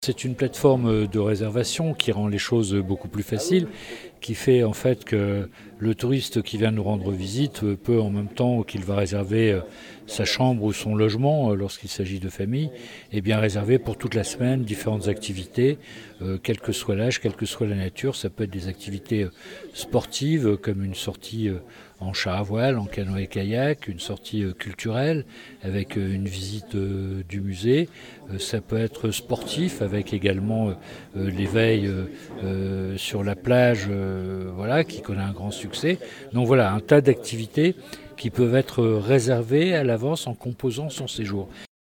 C'est une plateforme de réservation qui rend les choses beaucoup plus faciles, qui fait en fait que le touriste qui vient nous rendre visite peut, en même temps qu'il va réserver sa chambre ou son logement lorsqu'il s'agit de famille, et bien réserver pour toute la semaine différentes activités, quel que soit l'âge, quelle que soit la nature. Ça peut être des activités sportives comme une sortie en char à voile, en canoë-kayak, une sortie culturelle avec une visite du musée. Ça peut être sportif avec également l'éveil sur la plage, voilà, qui connaît un grand succès. Donc voilà, un tas d'activités qui peuvent être réservées à l'avance en composant son séjour.